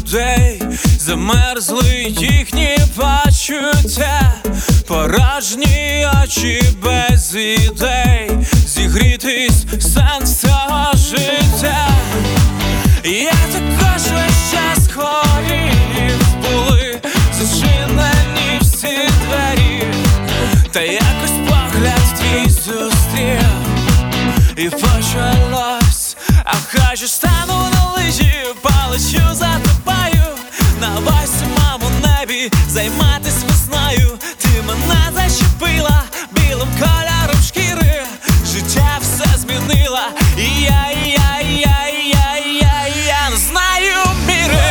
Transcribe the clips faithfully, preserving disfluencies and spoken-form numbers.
людей, замерзли їхні почуття, порожні очі без ідей, зігрітись сенс цього життя. Я також весь час хворів, були зачинені всі двері, та якось погляд твій зустрів і почалось. А хай стану на лижі, полечу за тобою, на восьмому небі займатись весною. Ти мене зачепила білим кольором шкіри, життя все змінила, і я, і я, і я, і я, і я, і я не знаю міри.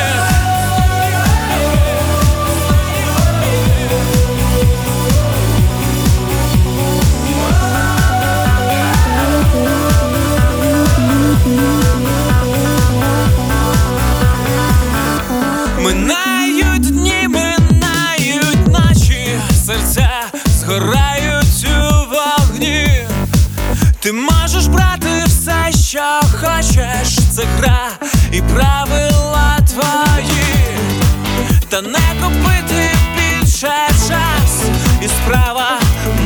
Минають дні, минають ночі, серця згорають у вогні. Ти можеш брати все, що хочеш, це гра і правила твої, та не купити більше час, і справа